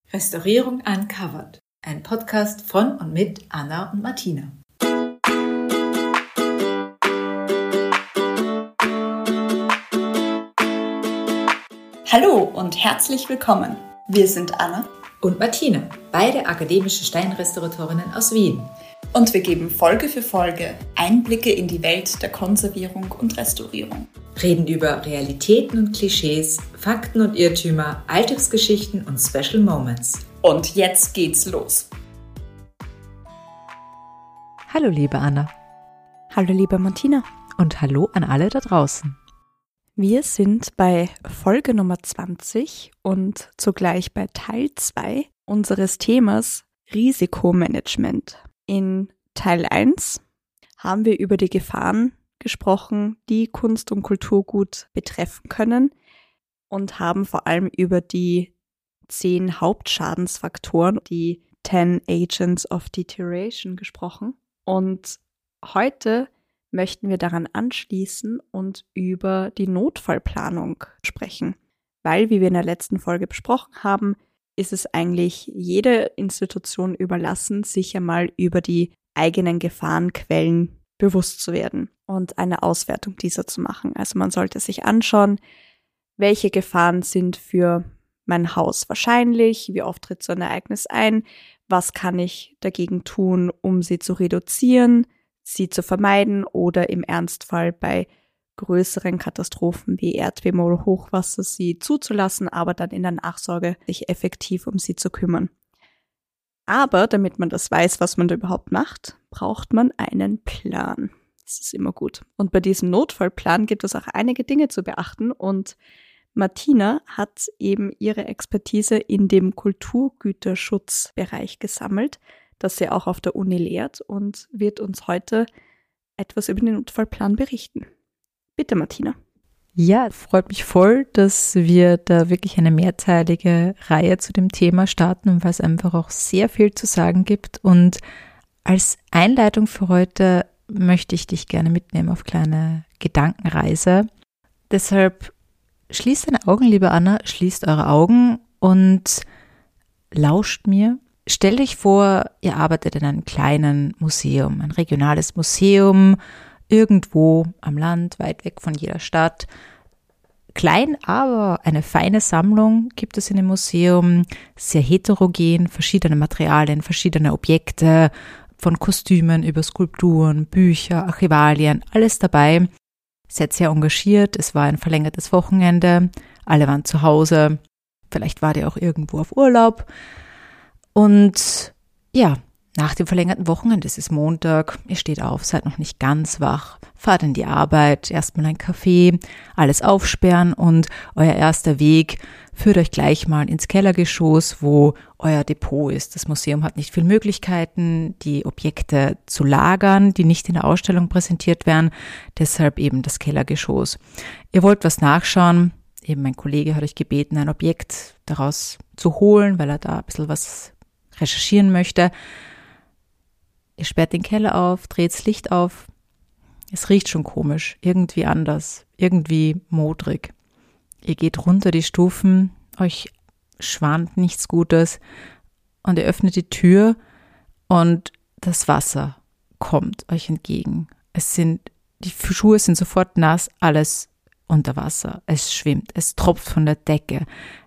Restaurierung Uncovered, ein Podcast von und mit Anna und Martina. Hallo und herzlich willkommen. Wir sind Anna und Martina, beide akademische Steinrestauratorinnen aus Wien. Und wir geben Folge für Folge Einblicke in die Welt der Konservierung und Restaurierung. Reden über Realitäten und Klischees, Fakten und Irrtümer, Alltagsgeschichten und Special Moments. Und jetzt geht's los. Hallo liebe Anna. Hallo liebe Martina. Und hallo an alle da draußen. Wir sind bei Folge Nummer 20 und zugleich bei Teil 2 unseres Themas Risikomanagement. In Teil 1 haben wir über die Gefahren gesprochen, die Kunst- und Kulturgut betreffen können und haben vor allem über die 10 Hauptschadensfaktoren, die 10 Agents of Deterioration, gesprochen. Und heute möchten wir daran anschließen und über die Notfallplanung sprechen. Weil, wie wir in der letzten Folge besprochen haben, ist es eigentlich jeder Institution überlassen, sich einmal über die eigenen Gefahrenquellen bewusst zu werden und eine Auswertung dieser zu machen. Also man sollte sich anschauen, welche Gefahren sind für mein Haus wahrscheinlich, wie oft tritt so ein Ereignis ein, was kann ich dagegen tun, um sie zu reduzieren, sie zu vermeiden oder im Ernstfall bei größeren Katastrophen wie Erdbeben oder Hochwasser sie zuzulassen, aber dann in der Nachsorge sich effektiv um sie zu kümmern. Aber damit man das weiß, was man da überhaupt macht, braucht man einen Plan. Das ist immer gut. Und bei diesem Notfallplan gibt es auch einige Dinge zu beachten und Martina hat eben ihre Expertise in dem Kulturgüterschutzbereich gesammelt, das sie auch auf der Uni lehrt und wird uns heute etwas über den Notfallplan berichten. Bitte, Martina. Ja, freut mich voll, dass wir da wirklich eine mehrteilige Reihe zu dem Thema starten, weil es einfach auch sehr viel zu sagen gibt. Und als Einleitung für heute möchte ich dich gerne mitnehmen auf kleine Gedankenreise. Deshalb schließt deine Augen, liebe Anna, schließt eure Augen und lauscht mir. Stell dich vor, ihr arbeitet in einem kleinen Museum, ein regionales Museum, irgendwo am Land, weit weg von jeder Stadt. Klein, aber eine feine Sammlung gibt es in dem Museum, sehr heterogen, verschiedene Materialien, verschiedene Objekte, von Kostümen über Skulpturen, Bücher, Archivalien, alles dabei. Seid sehr engagiert, es war ein verlängertes Wochenende, alle waren zu Hause, vielleicht wart ihr auch irgendwo auf Urlaub. Und ja, nach dem verlängerten Wochenende, es ist Montag, ihr steht auf, seid noch nicht ganz wach, fahrt in die Arbeit, erstmal ein Café, alles aufsperren und euer erster Weg führt euch gleich mal ins Kellergeschoss, wo euer Depot ist. Das Museum hat nicht viele Möglichkeiten, die Objekte zu lagern, die nicht in der Ausstellung präsentiert werden, deshalb eben das Kellergeschoss. Ihr wollt was nachschauen, eben mein Kollege hat euch gebeten, ein Objekt daraus zu holen, weil er da ein bisschen was recherchieren möchte. Ihr sperrt den Keller auf, dreht das Licht auf. Es riecht schon komisch, irgendwie anders, irgendwie modrig. Ihr geht runter die Stufen, euch schwant nichts Gutes und ihr öffnet die Tür und das Wasser kommt euch entgegen. Die Schuhe sind sofort nass, alles unter Wasser. Es schwimmt, es tropft von der Decke.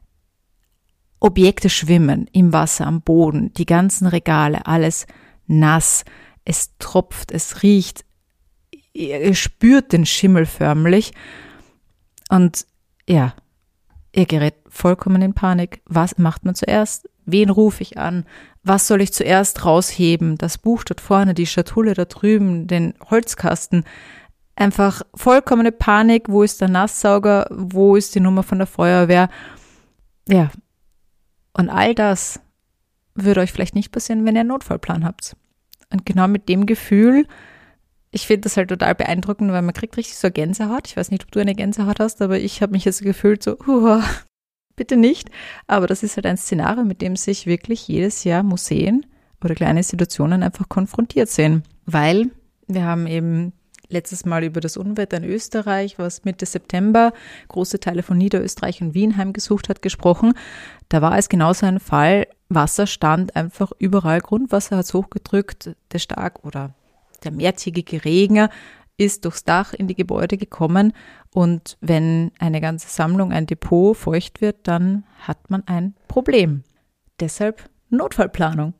Objekte schwimmen im Wasser, am Boden, die ganzen Regale, alles nass, es tropft, es riecht, ihr spürt den Schimmel förmlich und ja, ihr gerät vollkommen in Panik. Was macht man zuerst? Wen rufe ich an? Was soll ich zuerst rausheben? Das Buch dort vorne, die Schatulle da drüben, den Holzkasten. Einfach vollkommene Panik. Wo ist der Nasssauger? Wo ist die Nummer von der Feuerwehr? Ja, und all das würde euch vielleicht nicht passieren, wenn ihr einen Notfallplan habt. Und genau mit dem Gefühl, ich finde das halt total beeindruckend, weil man kriegt richtig so Gänsehaut. Ich weiß nicht, ob du eine Gänsehaut hast, aber ich habe mich jetzt gefühlt so, bitte nicht. Aber das ist halt ein Szenario, mit dem sich wirklich jedes Jahr Museen oder kleine Institutionen einfach konfrontiert sehen. Weil wir haben eben letztes Mal über das Unwetter in Österreich, was Mitte September große Teile von Niederösterreich und Wien heimgesucht hat, gesprochen. Da war es genauso ein Fall. Wasser stand einfach überall. Grundwasser hat es hochgedrückt. Der mehrtägige Regen ist durchs Dach in die Gebäude gekommen. Und wenn eine ganze Sammlung, ein Depot feucht wird, dann hat man ein Problem. Deshalb Notfallplanung.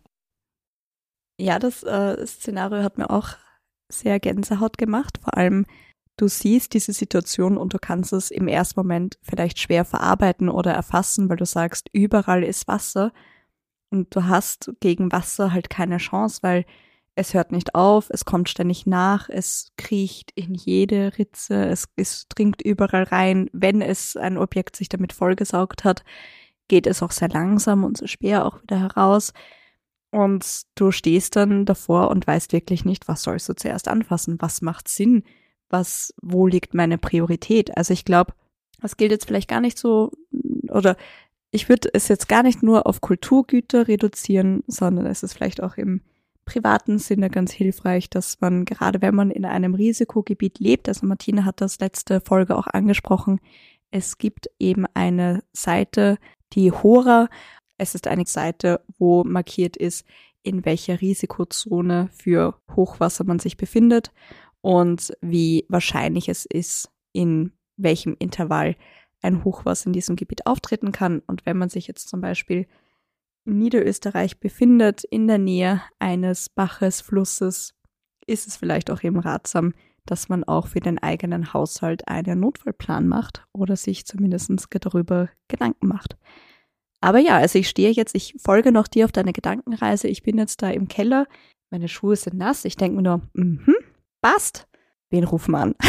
Ja, das Szenario hat mir auch sehr Gänsehaut gemacht. Vor allem, du siehst diese Situation und du kannst es im ersten Moment vielleicht schwer verarbeiten oder erfassen, weil du sagst, überall ist Wasser und du hast gegen Wasser halt keine Chance, weil es hört nicht auf, es kommt ständig nach, es kriecht in jede Ritze, es dringt überall rein. Wenn es ein Objekt sich damit vollgesaugt hat, geht es auch sehr langsam und so schwer auch wieder heraus. Und du stehst dann davor und weißt wirklich nicht, was sollst du zuerst anfassen, was macht Sinn, wo liegt meine Priorität. Also ich glaube, das gilt jetzt vielleicht gar nicht so, oder ich würde es jetzt gar nicht nur auf Kulturgüter reduzieren, sondern es ist vielleicht auch im privaten Sinne ganz hilfreich, dass man, gerade wenn man in einem Risikogebiet lebt, also Martina hat das letzte Folge auch angesprochen, es gibt eben eine Seite, die Hora. Es ist eine Seite, wo markiert ist, in welcher Risikozone für Hochwasser man sich befindet und wie wahrscheinlich es ist, in welchem Intervall ein Hochwasser in diesem Gebiet auftreten kann. Und wenn man sich jetzt zum Beispiel in Niederösterreich befindet, in der Nähe eines Baches, Flusses, ist es vielleicht auch eben ratsam, dass man auch für den eigenen Haushalt einen Notfallplan macht oder sich zumindest darüber Gedanken macht. Aber ja, also ich folge noch dir auf deine Gedankenreise. Ich bin jetzt da im Keller, meine Schuhe sind nass. Ich denke mir nur, passt. Wen rufen wir an?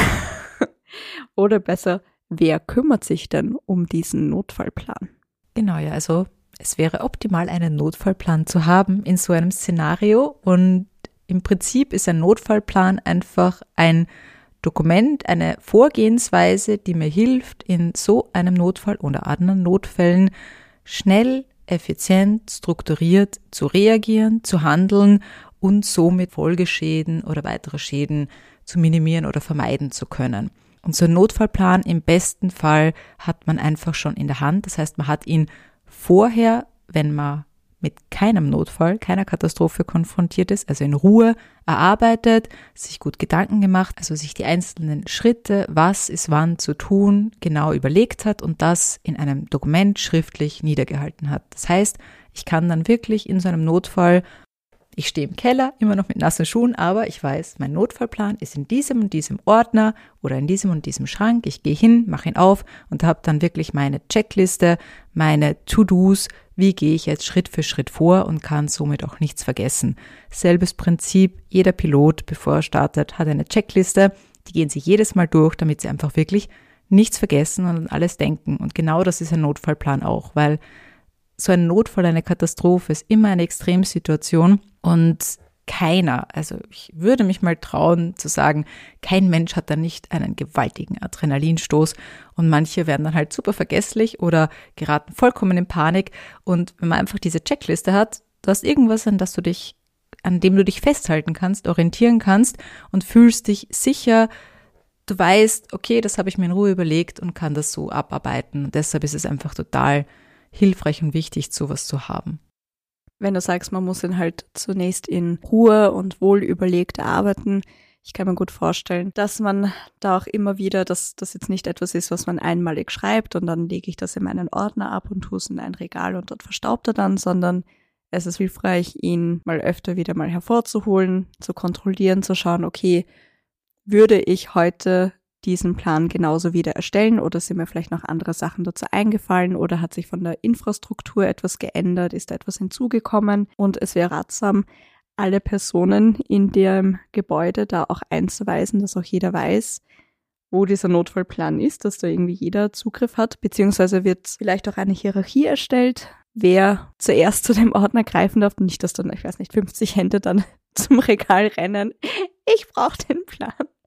Oder besser, wer kümmert sich denn um diesen Notfallplan? Genau, ja, also es wäre optimal, einen Notfallplan zu haben in so einem Szenario. Und im Prinzip ist ein Notfallplan einfach ein Dokument, eine Vorgehensweise, die mir hilft, in so einem Notfall oder anderen Notfällen schnell, effizient, strukturiert zu reagieren, zu handeln und somit Folgeschäden oder weitere Schäden zu minimieren oder vermeiden zu können. Und so ein Notfallplan im besten Fall hat man einfach schon in der Hand. Das heißt, man hat ihn vorher, wenn man mit keinem Notfall, keiner Katastrophe konfrontiert ist, also in Ruhe erarbeitet, sich gut Gedanken gemacht, also sich die einzelnen Schritte, was ist wann zu tun, genau überlegt hat und das in einem Dokument schriftlich niedergehalten hat. Das heißt, ich kann dann wirklich in so einem Notfall, ich stehe im Keller, immer noch mit nassen Schuhen, aber ich weiß, mein Notfallplan ist in diesem und diesem Ordner oder in diesem und diesem Schrank. Ich gehe hin, mache ihn auf und habe dann wirklich meine Checkliste, meine To-Dos, wie gehe ich jetzt Schritt für Schritt vor und kann somit auch nichts vergessen. Selbes Prinzip, jeder Pilot, bevor er startet, hat eine Checkliste, die gehen sie jedes Mal durch, damit sie einfach wirklich nichts vergessen und an alles denken. Und genau das ist ein Notfallplan auch, weil so ein Notfall, eine Katastrophe ist immer eine Extremsituation und keiner, also ich würde mich mal trauen zu sagen, kein Mensch hat da nicht einen gewaltigen Adrenalinstoß und manche werden dann halt super vergesslich oder geraten vollkommen in Panik. Und wenn man einfach diese Checkliste hat, du hast irgendwas, an dem du dich festhalten kannst, orientieren kannst und fühlst dich sicher, du weißt, okay, das habe ich mir in Ruhe überlegt und kann das so abarbeiten. Und deshalb ist es einfach total hilfreich und wichtig, sowas zu haben. Wenn du sagst, man muss ihn halt zunächst in Ruhe und wohl überlegt arbeiten, ich kann mir gut vorstellen, dass man da auch immer wieder, dass das jetzt nicht etwas ist, was man einmalig schreibt und dann lege ich das in meinen Ordner ab und tue es in ein Regal und dort verstaubt er dann, sondern es ist hilfreich, ihn mal öfter wieder mal hervorzuholen, zu kontrollieren, zu schauen, okay, würde ich heute diesen Plan genauso wieder erstellen oder sind mir vielleicht noch andere Sachen dazu eingefallen oder hat sich von der Infrastruktur etwas geändert, ist da etwas hinzugekommen und es wäre ratsam, alle Personen in dem Gebäude da auch einzuweisen, dass auch jeder weiß, wo dieser Notfallplan ist, dass da irgendwie jeder Zugriff hat, beziehungsweise wird vielleicht auch eine Hierarchie erstellt, wer zuerst zu dem Ordner greifen darf, nicht, dass dann, 50 Hände dann zum Regal rennen. Ich brauche den Plan.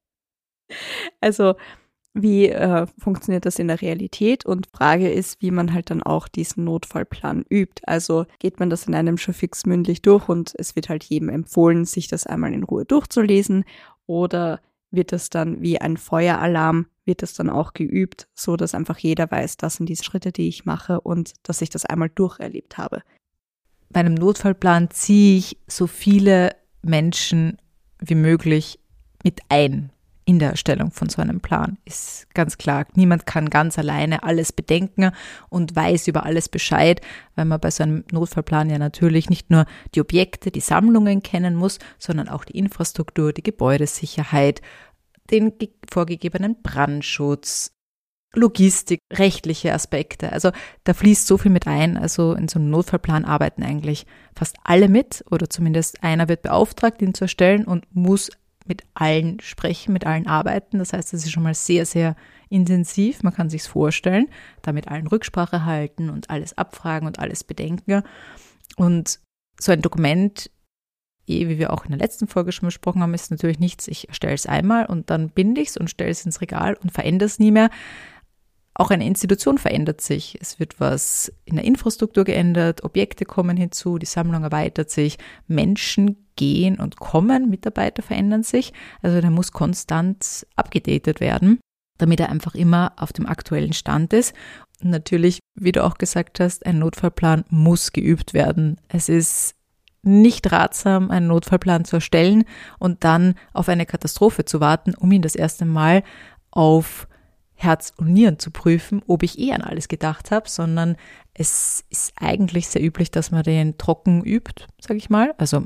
Also wie funktioniert das in der Realität? Und Frage ist, wie man halt dann auch diesen Notfallplan übt. Also geht man das in einem schon fix mündlich durch und es wird halt jedem empfohlen, sich das einmal in Ruhe durchzulesen oder wird es dann wie ein Feueralarm, wird es dann auch geübt, so dass einfach jeder weiß, das sind die Schritte, die ich mache und dass ich das einmal durcherlebt habe. Bei einem Notfallplan ziehe ich so viele Menschen wie möglich mit ein in der Erstellung von so einem Plan. Ist ganz klar, niemand kann ganz alleine alles bedenken und weiß über alles Bescheid, weil man bei so einem Notfallplan ja natürlich nicht nur die Objekte, die Sammlungen kennen muss, sondern auch die Infrastruktur, die Gebäudesicherheit, den vorgegebenen Brandschutz, Logistik, rechtliche Aspekte. Also da fließt so viel mit ein. Also in so einem Notfallplan arbeiten eigentlich fast alle mit oder zumindest einer wird beauftragt, ihn zu erstellen und muss mit allen sprechen, mit allen arbeiten. Das heißt, das ist schon mal sehr, sehr intensiv. Man kann sich's vorstellen, da mit allen Rücksprache halten und alles abfragen und alles bedenken. Und so ein Dokument, wie wir auch in der letzten Folge schon besprochen haben, ist natürlich nichts. Ich erstelle es einmal und dann binde ich es und stelle es ins Regal und verändere es nie mehr. Auch eine Institution verändert sich. Es wird was in der Infrastruktur geändert, Objekte kommen hinzu, die Sammlung erweitert sich, Menschen gehen und kommen, Mitarbeiter verändern sich. Also der muss konstant abgedatet werden, damit er einfach immer auf dem aktuellen Stand ist. Und natürlich, wie du auch gesagt hast, ein Notfallplan muss geübt werden. Es ist nicht ratsam, einen Notfallplan zu erstellen und dann auf eine Katastrophe zu warten, um ihn das erste Mal auf Herz und Nieren zu prüfen, ob ich an alles gedacht habe, sondern es ist eigentlich sehr üblich, dass man den trocken übt, sage ich mal. Also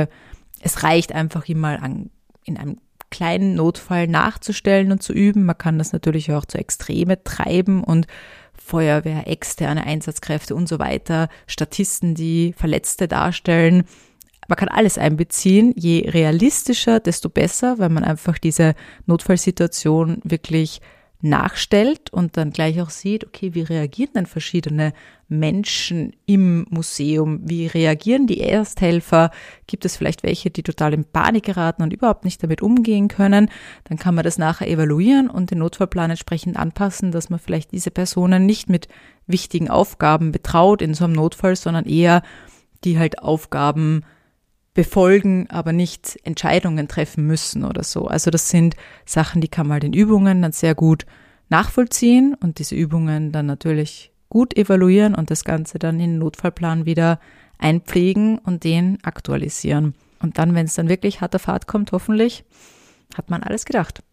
es reicht einfach ihn mal in einem kleinen Notfall nachzustellen und zu üben. Man kann das natürlich auch zu Extreme treiben und Feuerwehr, externe Einsatzkräfte und so weiter, Statisten, die Verletzte darstellen. Man kann alles einbeziehen. Je realistischer, desto besser, weil man einfach diese Notfallsituation wirklich nachstellt und dann gleich auch sieht, okay, wie reagieren denn verschiedene Menschen im Museum? Wie reagieren die Ersthelfer? Gibt es vielleicht welche, die total in Panik geraten und überhaupt nicht damit umgehen können? Dann kann man das nachher evaluieren und den Notfallplan entsprechend anpassen, dass man vielleicht diese Personen nicht mit wichtigen Aufgaben betraut in so einem Notfall, sondern eher die halt Aufgaben befolgen, aber nicht Entscheidungen treffen müssen oder so. Also das sind Sachen, die kann man halt in Übungen dann sehr gut nachvollziehen und diese Übungen dann natürlich gut evaluieren und das Ganze dann in den Notfallplan wieder einpflegen und den aktualisieren. Und dann, wenn es dann wirklich hart auf hart kommt, hoffentlich, hat man alles gedacht.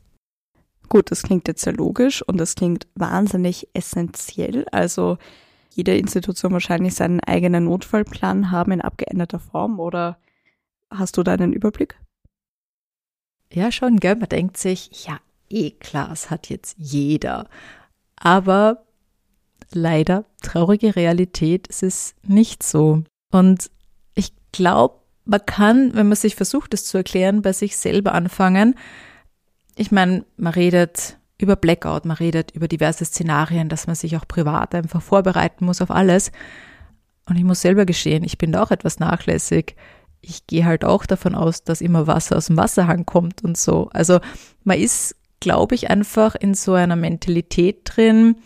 Gut, das klingt jetzt sehr logisch und das klingt wahnsinnig essentiell. Also jede Institution wahrscheinlich seinen eigenen Notfallplan haben in abgeänderter Form, oder hast du da einen Überblick? Ja, schon, gell? Man denkt sich, ja, klar, es hat jetzt jeder. Aber leider, traurige Realität, es ist nicht so. Und ich glaube, man kann, wenn man sich versucht, das zu erklären, bei sich selber anfangen. Ich meine, man redet über Blackout, man redet über diverse Szenarien, dass man sich auch privat einfach vorbereiten muss auf alles. Und ich muss selber gestehen, ich bin da auch etwas nachlässig. Ich gehe halt auch davon aus, dass immer Wasser aus dem Wasserhahn kommt und so. Also man ist, glaube ich, einfach in so einer Mentalität drin,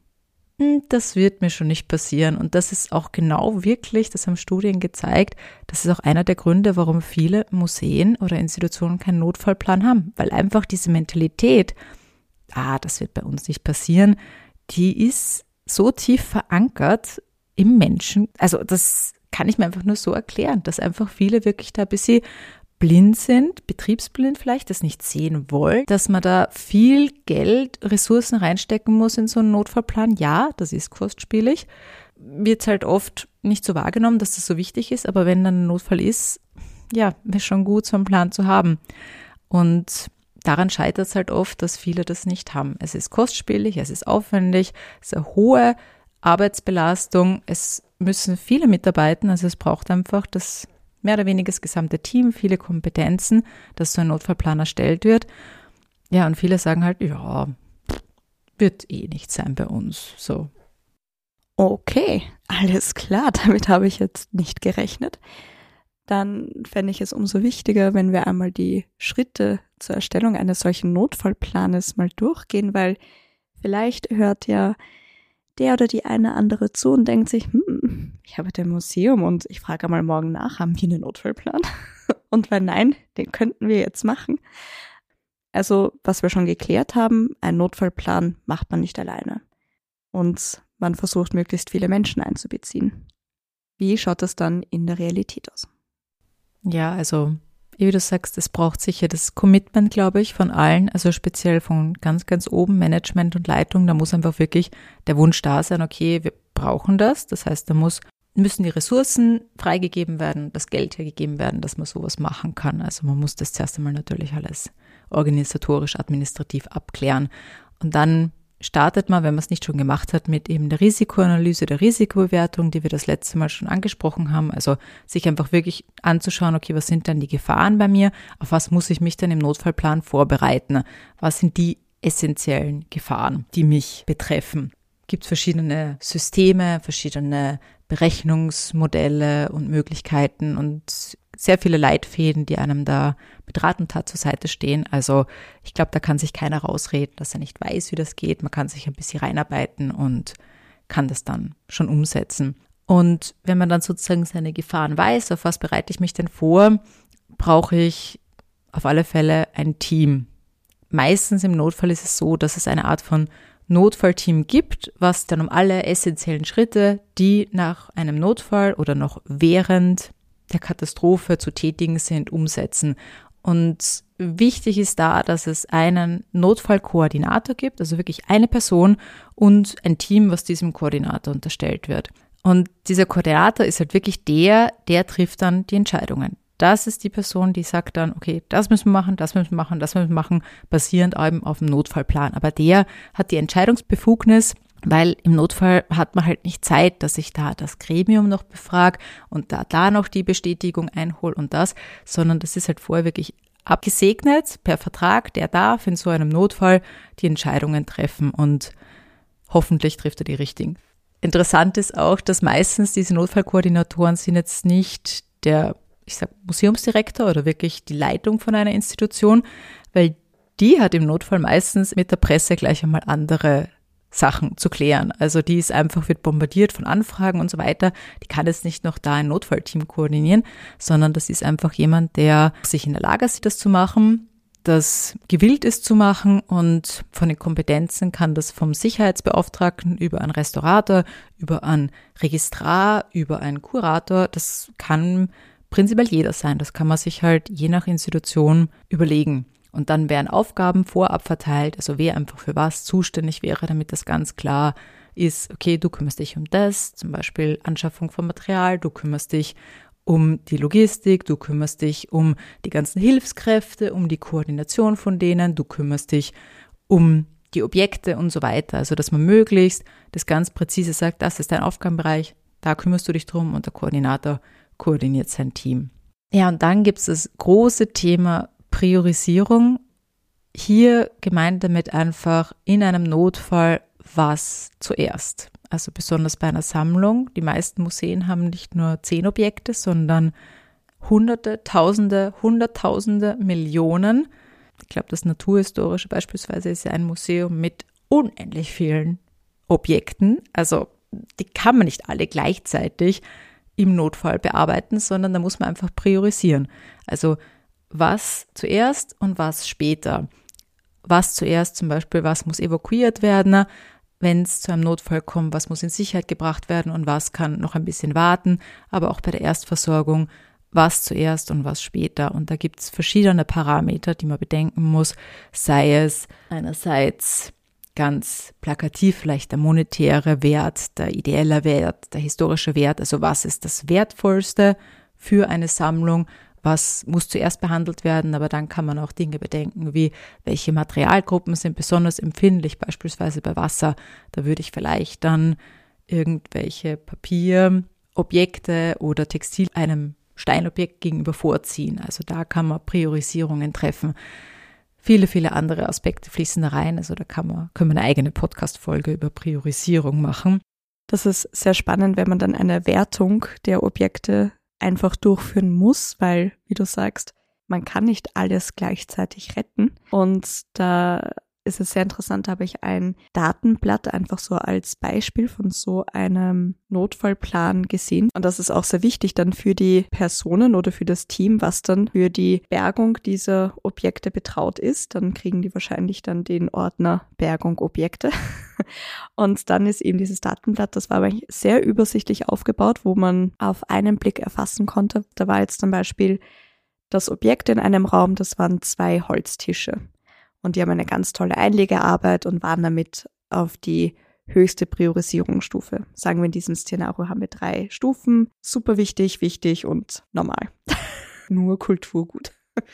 das wird mir schon nicht passieren. Und das ist auch genau wirklich, das haben Studien gezeigt, das ist auch einer der Gründe, warum viele Museen oder Institutionen keinen Notfallplan haben. Weil einfach diese Mentalität, das wird bei uns nicht passieren, die ist so tief verankert im Menschen. Also das kann ich mir einfach nur so erklären, dass einfach viele wirklich da ein bisschen blind sind, betriebsblind vielleicht, das nicht sehen wollen, dass man da viel Geld, Ressourcen reinstecken muss in so einen Notfallplan. Ja, das ist kostspielig. Wird halt oft nicht so wahrgenommen, dass das so wichtig ist, aber wenn dann ein Notfall ist, ja, wäre schon gut, so einen Plan zu haben. Und daran scheitert es halt oft, dass viele das nicht haben. Es ist kostspielig, es ist aufwendig, es ist eine hohe Arbeitsbelastung, es müssen viele mitarbeiten, also es braucht einfach das mehr oder weniger das gesamte Team, viele Kompetenzen, dass so ein Notfallplan erstellt wird. Ja, und viele sagen halt, ja, wird nicht sein bei uns, so. Okay, alles klar, damit habe ich jetzt nicht gerechnet. Dann fände ich es umso wichtiger, wenn wir einmal die Schritte zur Erstellung eines solchen Notfallplanes mal durchgehen, weil vielleicht hört ja der oder die eine andere zu und denkt sich, ich habe ein Museum und ich frage mal morgen nach, haben wir einen Notfallplan? Und wenn nein, den könnten wir jetzt machen. Also, was wir schon geklärt haben, einen Notfallplan macht man nicht alleine. Und man versucht, möglichst viele Menschen einzubeziehen. Wie schaut das dann in der Realität aus? Ja, also wie du sagst, es braucht sicher das Commitment, glaube ich, von allen, also speziell von ganz, ganz oben, Management und Leitung. Da muss einfach wirklich der Wunsch da sein, okay, wir brauchen das. Das heißt, müssen die Ressourcen freigegeben werden, das Geld hergegeben werden, dass man sowas machen kann. Also man muss das zuerst einmal natürlich alles organisatorisch, administrativ abklären. Und dann startet man, wenn man es nicht schon gemacht hat, mit eben der Risikoanalyse, der Risikobewertung, die wir das letzte Mal schon angesprochen haben. Also sich einfach wirklich anzuschauen, okay, was sind denn die Gefahren bei mir? Auf was muss ich mich denn im Notfallplan vorbereiten? Was sind die essentiellen Gefahren, die mich betreffen? Es gibt verschiedene Systeme, verschiedene Berechnungsmodelle und Möglichkeiten und sehr viele Leitfäden, die einem da mit Rat und Tat zur Seite stehen. Also ich glaube, da kann sich keiner rausreden, dass er nicht weiß, wie das geht. Man kann sich ein bisschen reinarbeiten und kann das dann schon umsetzen. Und wenn man dann sozusagen seine Gefahren weiß, auf was bereite ich mich denn vor, brauche ich auf alle Fälle ein Team. Meistens im Notfall ist es so, dass es eine Art von Notfallteam gibt, was dann um alle essentiellen Schritte, die nach einem Notfall oder noch während der Katastrophe zu tätigen sind, umsetzen. Und wichtig ist da, dass es einen Notfallkoordinator gibt, also wirklich eine Person und ein Team, was diesem Koordinator unterstellt wird. Und dieser Koordinator ist halt wirklich der trifft dann die Entscheidungen. Das ist die Person, die sagt dann, okay, das müssen wir machen, das müssen wir machen, das müssen wir machen, basierend eben auf dem Notfallplan. Aber der hat die Entscheidungsbefugnis, weil im Notfall hat man halt nicht Zeit, dass ich da das Gremium noch befrage und da noch die Bestätigung einhole und das, sondern das ist halt vorher wirklich abgesegnet per Vertrag, der darf in so einem Notfall die Entscheidungen treffen und hoffentlich trifft er die richtigen. Interessant ist auch, dass meistens diese Notfallkoordinatoren sind jetzt nicht der, ich sag, Museumsdirektor oder wirklich die Leitung von einer Institution, weil die hat im Notfall meistens mit der Presse gleich einmal andere Sachen zu klären. Also die ist einfach, wird bombardiert von Anfragen und so weiter. Die kann jetzt nicht noch da ein Notfallteam koordinieren, sondern das ist einfach jemand, der sich in der Lage sieht, das zu machen, das gewillt ist zu machen und von den Kompetenzen kann das vom Sicherheitsbeauftragten über einen Restaurator, über einen Registrar, über einen Kurator, das kann prinzipiell jeder sein. Das kann man sich halt je nach Institution überlegen. Und dann werden Aufgaben vorab verteilt, also wer einfach für was zuständig wäre, damit das ganz klar ist, okay, du kümmerst dich um das, zum Beispiel Anschaffung von Material, du kümmerst dich um die Logistik, du kümmerst dich um die ganzen Hilfskräfte, um die Koordination von denen, du kümmerst dich um die Objekte und so weiter. Also dass man möglichst das ganz präzise sagt, das ist dein Aufgabenbereich, da kümmerst du dich drum und der Koordinator koordiniert sein Team. Ja, und dann gibt es das große Thema Priorisierung. Hier gemeint damit einfach in einem Notfall was zuerst. Also besonders bei einer Sammlung. Die meisten Museen haben nicht nur 10 Objekte, sondern Hunderte, Tausende, Hunderttausende, Millionen. Ich glaube, das Naturhistorische beispielsweise ist ja ein Museum mit unendlich vielen Objekten. Also die kann man nicht alle gleichzeitig im Notfall bearbeiten, sondern da muss man einfach priorisieren. Also was zuerst und was später. Was zuerst zum Beispiel, was muss evakuiert werden, wenn es zu einem Notfall kommt, was muss in Sicherheit gebracht werden und was kann noch ein bisschen warten, aber auch bei der Erstversorgung, was zuerst und was später. Und da gibt es verschiedene Parameter, die man bedenken muss, sei es einerseits ganz plakativ vielleicht der monetäre Wert, der ideelle Wert, der historische Wert, also was ist das Wertvollste für eine Sammlung, was muss zuerst behandelt werden, aber dann kann man auch Dinge bedenken, wie welche Materialgruppen sind besonders empfindlich, beispielsweise bei Wasser. Da würde ich vielleicht dann irgendwelche Papierobjekte oder Textil einem Steinobjekt gegenüber vorziehen. Also da kann man Priorisierungen treffen. Viele, viele andere Aspekte fließen da rein. Also da können wir eine eigene Podcast-Folge über Priorisierung machen. Das ist sehr spannend, wenn man dann eine Wertung der Objekte einfach durchführen muss, weil, wie du sagst, man kann nicht alles gleichzeitig retten. Und da ist es sehr interessant, da habe ich ein Datenblatt einfach so als Beispiel von so einem Notfallplan gesehen. Und das ist auch sehr wichtig dann für die Personen oder für das Team, was dann für die Bergung dieser Objekte betraut ist. Dann kriegen die wahrscheinlich dann den Ordner Bergung Objekte. Und dann ist eben dieses Datenblatt, das war aber sehr übersichtlich aufgebaut, wo man auf einen Blick erfassen konnte. Da war jetzt zum Beispiel das Objekt in einem Raum, das waren 2 Holztische. Und die haben eine ganz tolle Einlegearbeit und waren damit auf die höchste Priorisierungsstufe. Sagen wir, in diesem Szenario haben wir 3 Stufen. Super wichtig, wichtig und normal. Nur Kulturgut.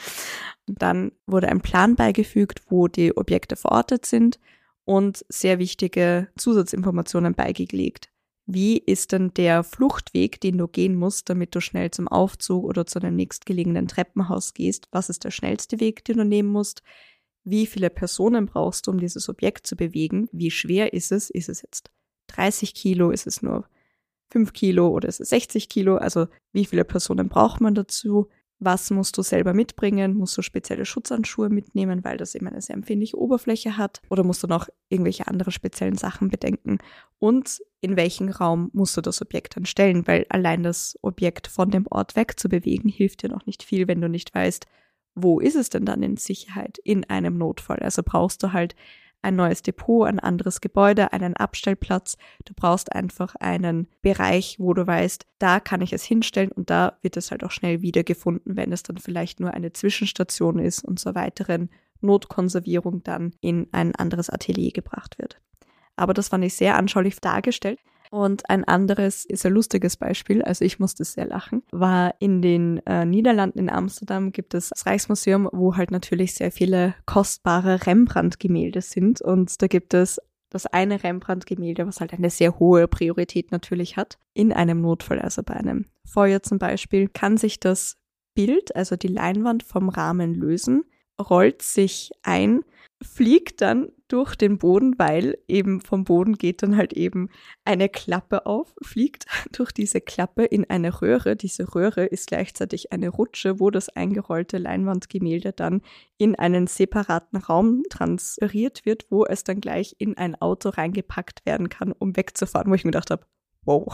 Und dann wurde ein Plan beigefügt, wo die Objekte verortet sind und sehr wichtige Zusatzinformationen beigelegt. Wie ist denn der Fluchtweg, den du gehen musst, damit du schnell zum Aufzug oder zu dem nächstgelegenen Treppenhaus gehst? Was ist der schnellste Weg, den du nehmen musst? Wie viele Personen brauchst du, um dieses Objekt zu bewegen? Wie schwer ist es? Ist es jetzt 30 Kilo? Ist es nur 5 Kilo oder ist es 60 Kilo? Also wie viele Personen braucht man dazu? Was musst du selber mitbringen? Musst du spezielle Schutzhandschuhe mitnehmen, weil das eben eine sehr empfindliche Oberfläche hat? Oder musst du noch irgendwelche andere speziellen Sachen bedenken? Und in welchen Raum musst du das Objekt dann stellen? Weil allein das Objekt von dem Ort wegzubewegen hilft dir noch nicht viel, wenn du nicht weißt, wo ist es denn dann in Sicherheit in einem Notfall? Also brauchst du halt ein neues Depot, ein anderes Gebäude, einen Abstellplatz. Du brauchst einfach einen Bereich, wo du weißt, da kann ich es hinstellen und da wird es halt auch schnell wiedergefunden, wenn es dann vielleicht nur eine Zwischenstation ist und zur weiteren Notkonservierung dann in ein anderes Atelier gebracht wird. Aber das fand ich sehr anschaulich dargestellt. Und ein anderes, ist ein lustiges Beispiel, also ich musste sehr lachen, war in den Niederlanden in Amsterdam gibt es das Rijksmuseum, wo halt natürlich sehr viele kostbare Rembrandt-Gemälde sind. Und da gibt es das eine Rembrandt-Gemälde, was halt eine sehr hohe Priorität natürlich hat. In einem Notfall, also bei einem Feuer zum Beispiel, kann sich das Bild, also die Leinwand vom Rahmen lösen, rollt sich ein, fliegt dann durch den Boden, weil eben vom Boden geht dann halt eben eine Klappe auf, fliegt durch diese Klappe in eine Röhre. Diese Röhre ist gleichzeitig eine Rutsche, wo das eingerollte Leinwandgemälde dann in einen separaten Raum transferiert wird, wo es dann gleich in ein Auto reingepackt werden kann, um wegzufahren, wo ich mir gedacht habe, wow,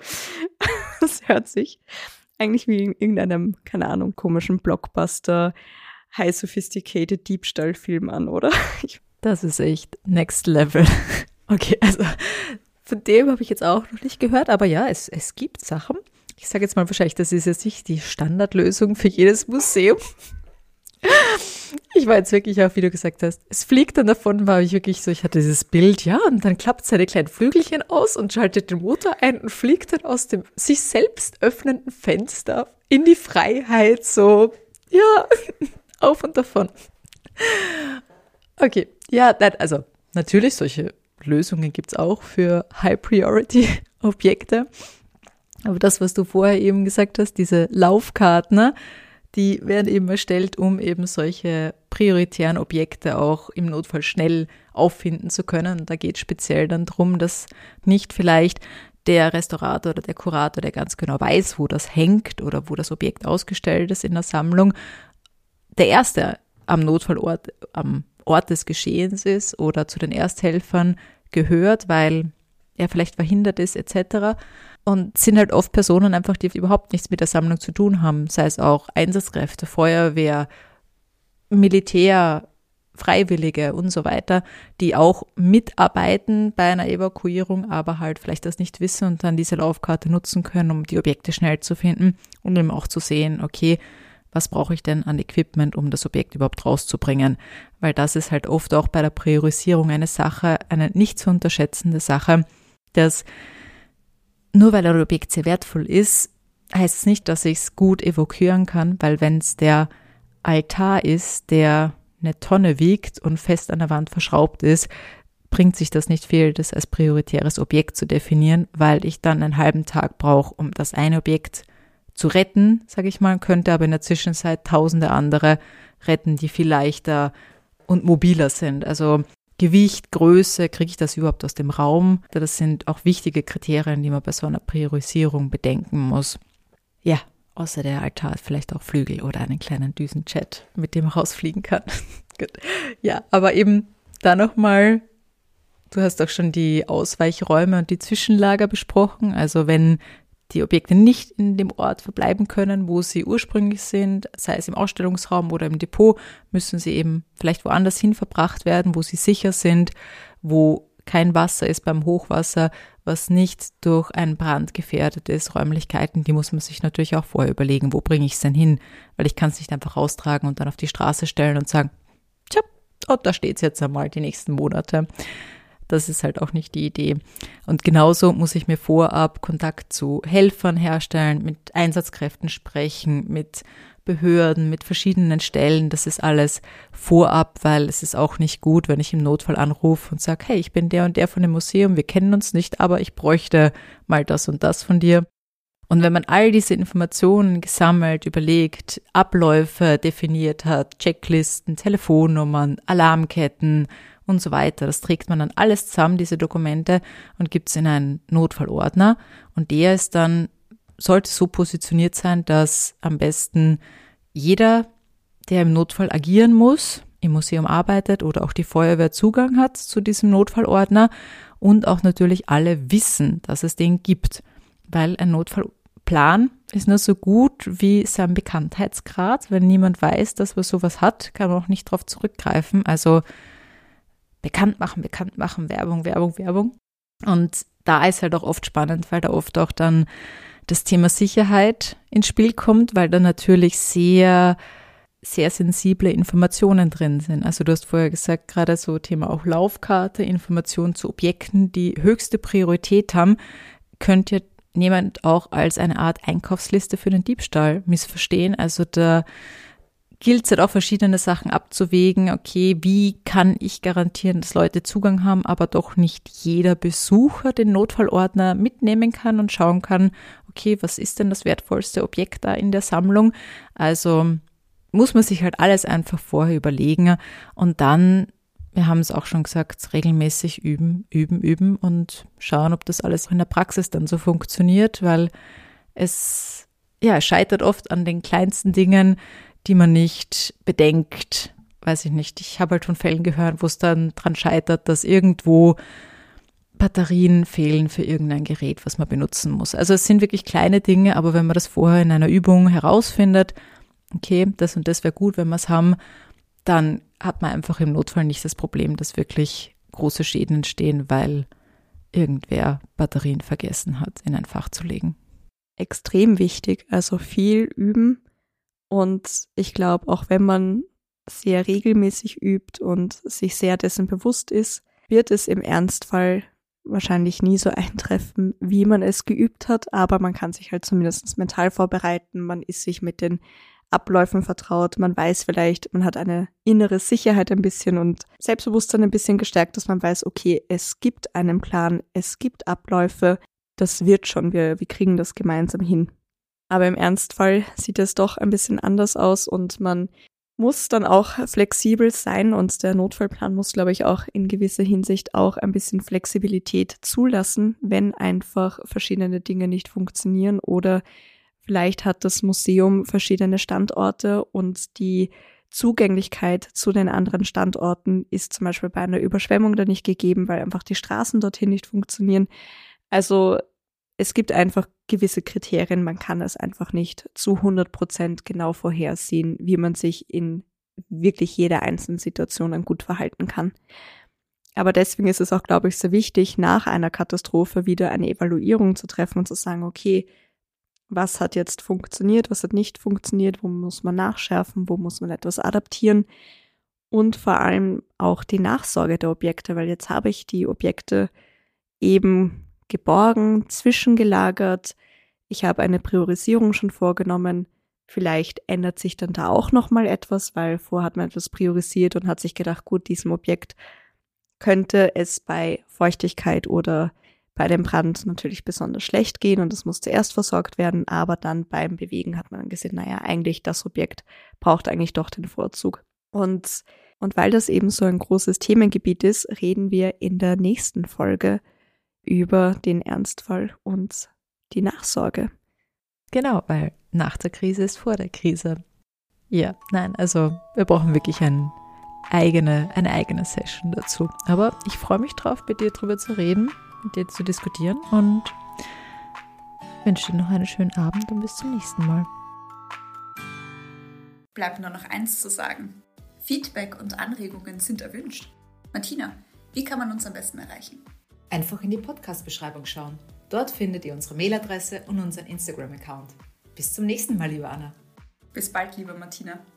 das hört sich eigentlich wie in irgendeinem, keine Ahnung, komischen Blockbuster, high sophisticated Diebstahlfilm an, oder? Das ist echt next level. Okay, also von dem habe ich jetzt auch noch nicht gehört, aber ja, es gibt Sachen. Ich sage jetzt mal wahrscheinlich, das ist jetzt nicht die Standardlösung für jedes Museum. Ich war jetzt wirklich auch, wie du gesagt hast, es fliegt dann davon, war ich wirklich so, ich hatte dieses Bild, ja, und dann klappt seine kleinen Flügelchen aus und schaltet den Motor ein und fliegt dann aus dem sich selbst öffnenden Fenster in die Freiheit, so, ja, auf und davon. Okay, ja, also natürlich, solche Lösungen gibt es auch für High-Priority-Objekte. Aber das, was du vorher eben gesagt hast, diese Laufkarten, die werden eben erstellt, um eben solche prioritären Objekte auch im Notfall schnell auffinden zu können. Und da geht es speziell dann darum, dass nicht vielleicht der Restaurator oder der Kurator, der ganz genau weiß, wo das hängt oder wo das Objekt ausgestellt ist in der Sammlung, der Erste am Notfallort, am Ort des Geschehens ist oder zu den Ersthelfern gehört, weil er vielleicht verhindert ist etc. Und sind halt oft Personen einfach, die überhaupt nichts mit der Sammlung zu tun haben, sei es auch Einsatzkräfte, Feuerwehr, Militär, Freiwillige und so weiter, die auch mitarbeiten bei einer Evakuierung, aber halt vielleicht das nicht wissen und dann diese Laufkarte nutzen können, um die Objekte schnell zu finden und eben auch zu sehen, okay, was brauche ich denn an Equipment, um das Objekt überhaupt rauszubringen? Weil das ist halt oft auch bei der Priorisierung eine Sache, eine nicht zu unterschätzende Sache, dass nur weil ein Objekt sehr wertvoll ist, heißt es nicht, dass ich es gut evakuieren kann, weil wenn es der Altar ist, der eine Tonne wiegt und fest an der Wand verschraubt ist, bringt sich das nicht viel, das als prioritäres Objekt zu definieren, weil ich dann einen halben Tag brauche, um das eine Objekt zu retten, sage ich mal, könnte aber in der Zwischenzeit tausende andere retten, die viel leichter und mobiler sind. Also Gewicht, Größe, kriege ich das überhaupt aus dem Raum? Das sind auch wichtige Kriterien, die man bei so einer Priorisierung bedenken muss. Ja, außer der Altar hat vielleicht auch Flügel oder einen kleinen Düsenjet, mit dem man rausfliegen kann. Gut. Ja, aber eben Dann nochmal, du hast auch schon die Ausweichräume und die Zwischenlager besprochen. Also wenn die Objekte nicht in dem Ort verbleiben können, wo sie ursprünglich sind, sei es im Ausstellungsraum oder im Depot, müssen sie eben vielleicht woanders hin verbracht werden, wo sie sicher sind, wo kein Wasser ist beim Hochwasser, was nicht durch einen Brand gefährdet ist. Räumlichkeiten, die muss man sich natürlich auch vorher überlegen, wo bringe ich es denn hin? Weil ich kann es nicht einfach raustragen und dann auf die Straße stellen und sagen, tja, da steht es jetzt einmal die nächsten Monate. Das ist halt auch nicht die Idee. Und genauso muss ich mir vorab Kontakt zu Helfern herstellen, mit Einsatzkräften sprechen, mit Behörden, mit verschiedenen Stellen. Das ist alles vorab, weil es ist auch nicht gut, wenn ich im Notfall anrufe und sage, hey, ich bin der und der von dem Museum, wir kennen uns nicht, aber ich bräuchte mal das und das von dir. Und wenn man all diese Informationen gesammelt, überlegt, Abläufe definiert hat, Checklisten, Telefonnummern, Alarmketten und so weiter, das trägt man dann alles zusammen, diese Dokumente, und gibt es in einen Notfallordner. Und der ist dann, sollte so positioniert sein, dass am besten jeder, der im Notfall agieren muss, im Museum arbeitet oder auch die Feuerwehr Zugang hat zu diesem Notfallordner und auch natürlich alle wissen, dass es den gibt. Weil ein Notfallplan ist nur so gut wie sein Bekanntheitsgrad. Wenn niemand weiß, dass man sowas hat, kann man auch nicht darauf zurückgreifen. Also bekannt machen, Werbung. Und da ist halt auch oft spannend, weil da oft auch dann das Thema Sicherheit ins Spiel kommt, weil da natürlich sehr, sehr sensible Informationen drin sind. Also du hast vorher gesagt, gerade so Thema auch Laufkarte, Informationen zu Objekten, die höchste Priorität haben, könnte jemand auch als eine Art Einkaufsliste für den Diebstahl missverstehen. Also da gilt es halt auch verschiedene Sachen abzuwägen. Okay, wie kann ich garantieren, dass Leute Zugang haben, aber doch nicht jeder Besucher den Notfallordner mitnehmen kann und schauen kann, okay, was ist denn das wertvollste Objekt da in der Sammlung? Also muss man sich halt alles einfach vorher überlegen und dann, wir haben es auch schon gesagt, regelmäßig üben und schauen, ob das alles in der Praxis dann so funktioniert, weil es scheitert oft an den kleinsten Dingen, die man nicht bedenkt. Weiß ich nicht, ich habe halt von Fällen gehört, wo es dann dran scheitert, dass irgendwo Batterien fehlen für irgendein Gerät, was man benutzen muss. Also es sind wirklich kleine Dinge, aber wenn man das vorher in einer Übung herausfindet, okay, das und das wäre gut, wenn wir es haben, dann hat man einfach im Notfall nicht das Problem, dass wirklich große Schäden entstehen, weil irgendwer Batterien vergessen hat, in ein Fach zu legen. Extrem wichtig, also viel üben. Und ich glaube, auch wenn man sehr regelmäßig übt und sich sehr dessen bewusst ist, wird es im Ernstfall wahrscheinlich nie so eintreffen, wie man es geübt hat, aber man kann sich halt zumindest mental vorbereiten, man ist sich mit den Abläufen vertraut, man weiß vielleicht, man hat eine innere Sicherheit ein bisschen und Selbstbewusstsein ein bisschen gestärkt, dass man weiß, okay, es gibt einen Plan, es gibt Abläufe, das wird schon, wir kriegen das gemeinsam hin. Aber im Ernstfall sieht es doch ein bisschen anders aus und man muss dann auch flexibel sein und der Notfallplan muss, glaube ich, auch in gewisser Hinsicht auch ein bisschen Flexibilität zulassen, wenn einfach verschiedene Dinge nicht funktionieren oder vielleicht hat das Museum verschiedene Standorte und die Zugänglichkeit zu den anderen Standorten ist zum Beispiel bei einer Überschwemmung dann nicht gegeben, weil einfach die Straßen dorthin nicht funktionieren. Also es gibt einfach gewisse Kriterien, man kann es einfach nicht zu 100% genau vorhersehen, wie man sich in wirklich jeder einzelnen Situation dann gut verhalten kann. Aber deswegen ist es auch, glaube ich, sehr wichtig, nach einer Katastrophe wieder eine Evaluierung zu treffen und zu sagen, okay, was hat jetzt funktioniert, was hat nicht funktioniert, wo muss man nachschärfen, wo muss man etwas adaptieren und vor allem auch die Nachsorge der Objekte, weil jetzt habe ich die Objekte eben geborgen, zwischengelagert. Ich habe eine Priorisierung schon vorgenommen. Vielleicht ändert sich dann da auch nochmal etwas, weil vorher hat man etwas priorisiert und hat sich gedacht, gut, diesem Objekt könnte es bei Feuchtigkeit oder bei dem Brand natürlich besonders schlecht gehen und das muss zuerst versorgt werden, aber dann beim Bewegen hat man dann gesehen, naja, eigentlich das Objekt braucht eigentlich doch den Vorzug. Und weil das eben so ein großes Themengebiet ist, reden wir in der nächsten Folge über den Ernstfall und die Nachsorge. Genau, weil nach der Krise ist vor der Krise. Ja, nein, also wir brauchen wirklich ein eine eigene Session dazu. Aber ich freue mich drauf, mit dir drüber zu reden, mit dir zu diskutieren und wünsche dir noch einen schönen Abend und bis zum nächsten Mal. Bleibt nur noch eins zu sagen. Feedback und Anregungen sind erwünscht. Martina, wie kann man uns am besten erreichen? Einfach in die Podcast-Beschreibung schauen. Dort findet ihr unsere Mailadresse und unseren Instagram-Account. Bis zum nächsten Mal, liebe Anna. Bis bald, liebe Martina.